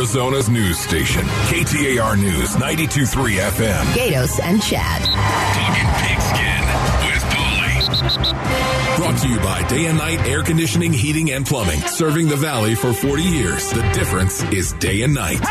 Arizona's news station, KTAR News 92.3 FM. Gatos and Chad. Talking pigskin with Paulie. Brought to you by Day and Night Air Conditioning, Heating, and Plumbing. Serving the Valley for 40 years. The difference is day and night.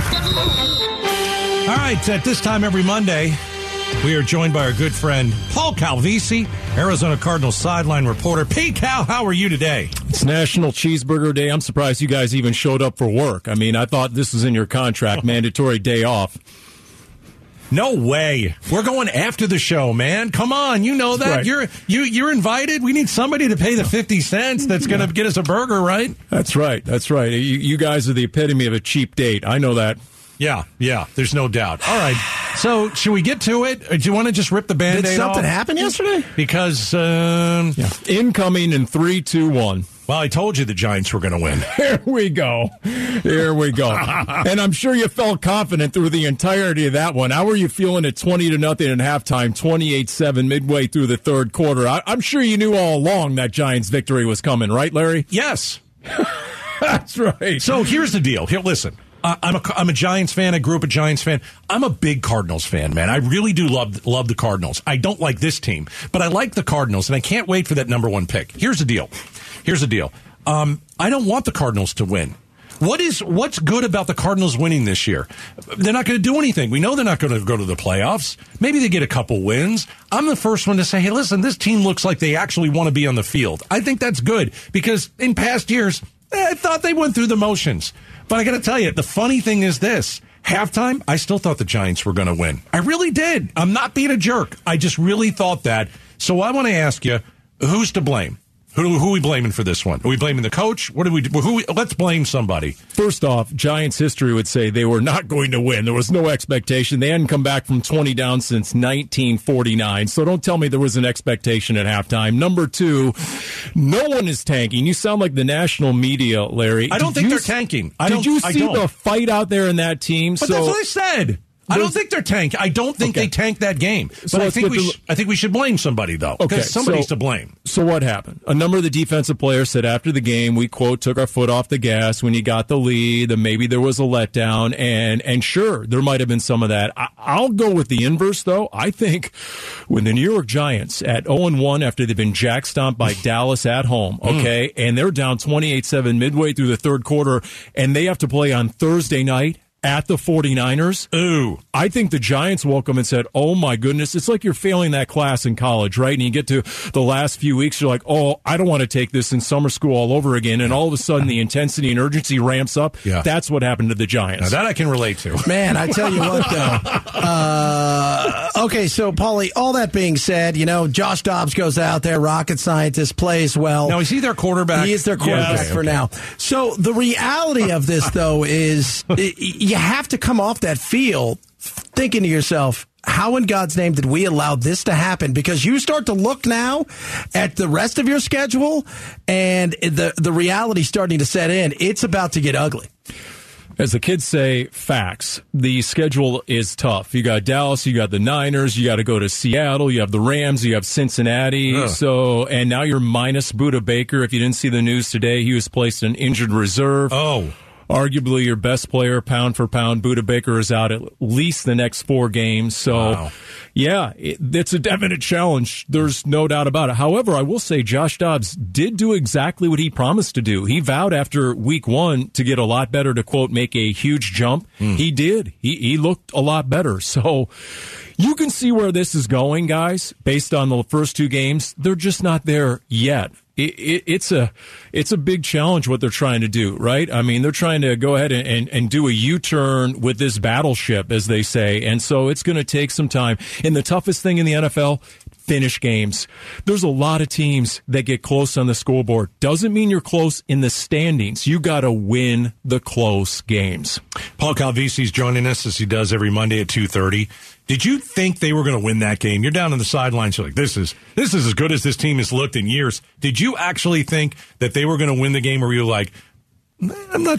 All right, at this time every Monday, we are joined by our good friend Paul Calvisi, Arizona Cardinals sideline reporter. P. Cal, how are you today? It's National Cheeseburger Day. I'm surprised you guys even showed up for work. I mean, I thought this was in your contract, mandatory day off. No way. We're going after the show, man. Come on, you know that. Right. You're invited. We need somebody to pay the 50 cents that's going to get us a burger, right? That's right. That's right. You guys are the epitome of a cheap date. I know that. Yeah, there's no doubt. All right, so should we get to it? Or do you want to just rip the Band-Aid off? Did something happen yesterday? Because, Incoming in 3, 2, 1. Well, I told you the Giants were going to win. Here we go. And I'm sure you felt confident through the entirety of that one. How were you feeling at 20-0 at halftime, 28-7 midway through the third quarter? I'm sure you knew all along that Giants victory was coming, right, Larry? Yes. That's right. So here's the deal. Here, listen. I'm a Giants fan. I grew up a Giants fan. I'm a big Cardinals fan, man. I really do love the Cardinals. I don't like this team, but I like the Cardinals, and I can't wait for that number one pick. Here's the deal. I don't want the Cardinals to win. What's good about the Cardinals winning this year? They're not going to do anything. We know they're not going to go to the playoffs. Maybe they get a couple wins. I'm the first one to say, hey, listen, this team looks like they actually want to be on the field. I think that's good because in past years, I thought they went through the motions. But I got to tell you, the funny thing is this. Halftime, I still thought the Giants were going to win. I really did. I'm not being a jerk. I just really thought that. So I want to ask you, who's to blame? Who are we blaming for this one? Are we blaming the coach? What do we do? Let's blame somebody. First off, Giants history would say they were not going to win. There was no expectation. They hadn't come back from 20 down since 1949. So don't tell me there was an expectation at halftime. Number two, no one is tanking. You sound like the national media, Larry. I don't think they're tanking. Did you see the fight out there in that team? But that's what I said. I don't think they're tanking. I don't think they tanked that game. But So I think we should blame somebody, though. Because somebody's to blame. So what happened? A number of the defensive players said after the game, we, quote, took our foot off the gas when you got the lead, and maybe there was a letdown. And sure, there might have been some of that. I'll go with the inverse, though. I think when the New York Giants at 0-1 after they've been jack-stomped by Dallas at home, okay, and they're down 28-7 midway through the third quarter, and they have to play on Thursday night at the 49ers. Ooh. I think the Giants woke up and said, oh my goodness, it's like you're failing that class in college, right? And you get to the last few weeks, you're like, oh, I don't want to take this in summer school all over again. And all of a sudden the intensity and urgency ramps up. Yeah. That's what happened to the Giants. Now that I can relate to. Man, I tell you what, though. Okay, so, Paulie, all that being said, Josh Dobbs goes out there, rocket scientist, plays well. Now, is he their quarterback? He is their quarterback for now. So the reality of this, though, is you have to come off that field thinking to yourself, how in God's name did we allow this to happen? Because you start to look now at the rest of your schedule, and the reality starting to set in. It's about to get ugly. As the kids say, facts. The schedule is tough. You got Dallas, you got the Niners, you got to go to Seattle, you have the Rams, you have Cincinnati. And now you're minus Budda Baker. If you didn't see the news today, he was placed in injured reserve. Oh. Arguably your best player, pound for pound. Budda Baker is out at least the next 4 games. So, yeah, it's a definite challenge. There's no doubt about it. However, I will say Josh Dobbs did do exactly what he promised to do. He vowed after week 1 to get a lot better, to, quote, make a huge jump. He did. He looked a lot better. So you can see where this is going, guys, based on the first 2 games. They're just not there yet. It's a big challenge what they're trying to do, right? I mean, they're trying to go ahead and do a U-turn with this battleship, as they say, and so it's going to take some time. And the toughest thing in the NFL, finish games. There's a lot of teams that get close on the scoreboard. Doesn't mean you're close in the standings. You got to win the close games. Paul Calvisi's joining us as he does every Monday at 2:30. Did you think they were going to win that game? You're down on the sidelines. You're like, this is as good as this team has looked in years. Did you actually think that they were going to win the game, or were you like, I'm not sure?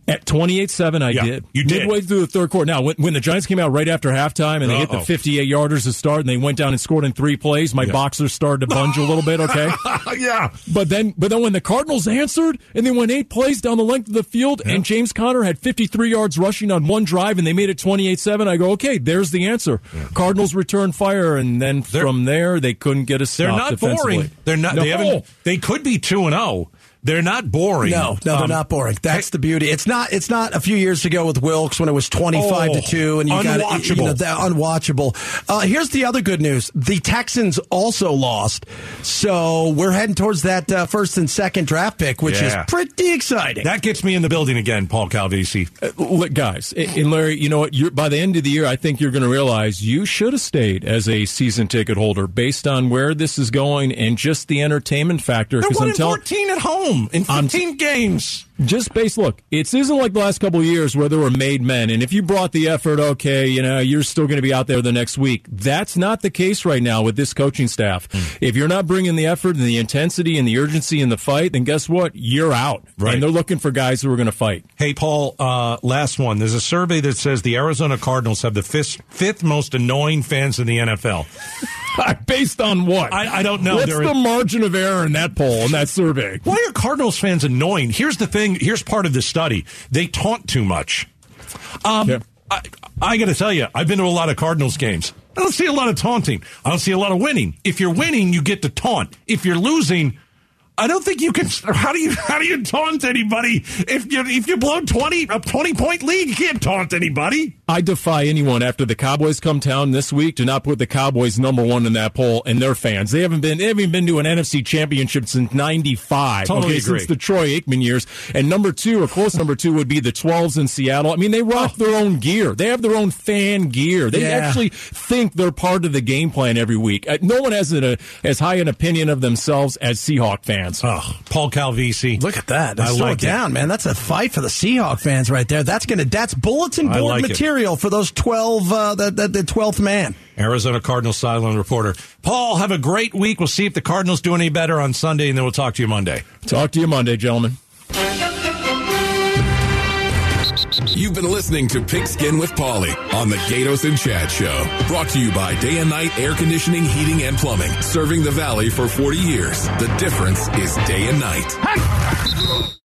At 28-7, I did. You did. Midway through the third quarter. Now, when the Giants came out right after halftime and they hit the 58-yarders to start and they went down and scored in 3 plays, my boxers started to bunge a little bit, okay? Yeah. But then when the Cardinals answered and they went 8 plays down the length of the field and James Conner had 53 yards rushing on one drive and they made it 28-7, I go, okay, there's the answer. Yeah. Cardinals returned fire, and then from there, they couldn't get a stop. They're not boring. They're not. No. They could be 2-0. They're not boring. No, they're not boring. That's the beauty. It's not a few years ago with Wilkes when it was 25-2 and you unwatchable. got unwatchable. Here's the other good news: the Texans also lost, so we're heading towards that first and second draft pick, which is pretty exciting. That gets me in the building again, Paul Calvisi. Look, guys, and Larry, you know what? By the end of the year, I think you're going to realize you should have stayed as a season ticket holder based on where this is going and just the entertainment factor. They're 1-14 at home. In 15 games. Just look, it isn't like the last couple of years where there were made men, and if you brought the effort, okay, you're still going to be out there the next week. That's not the case right now with this coaching staff. If you're not bringing the effort and the intensity and the urgency in the fight, then guess what? You're out. Right. And they're looking for guys who are going to fight. Hey, Paul, last one. There's a survey that says the Arizona Cardinals have the fifth most annoying fans in the NFL. Based on what? I don't know. What's the margin of error in that poll, in that survey? Why are Cardinals fans annoying? Here's the thing. Here's part of the study. They taunt too much. I got to tell you, I've been to a lot of Cardinals games. I don't see a lot of taunting. I don't see a lot of winning. If you're winning, you get to taunt. If you're losing, I don't think you can. How do you taunt anybody if you blow a 20-point lead? You can't taunt anybody. I defy anyone after the Cowboys come town this week to not put the Cowboys number one in that poll and their fans. They haven't been to an NFC championship since '95. Totally agree. Since the Troy Aikman years. And number 2, a close number 2, would be the 12s in Seattle. I mean, they rock their own gear. They have their own fan gear. They actually think they're part of the game plan every week. No one has as high an opinion of themselves as Seahawk fans. Oh, Paul Calvisi. Look at that. That's slow down, man. That's a fight for the Seahawk fans right there. That's bulletin board material for those 12, the 12th man. Arizona Cardinals sideline reporter. Paul, have a great week. We'll see if the Cardinals do any better on Sunday, and then we'll talk to you Monday. Talk to you Monday, gentlemen. You've been listening to Pigskin with Paulie on the Gatos and Chad Show. Brought to you by Day and Night Air Conditioning, Heating, and Plumbing. Serving the Valley for 40 years. The difference is day and night.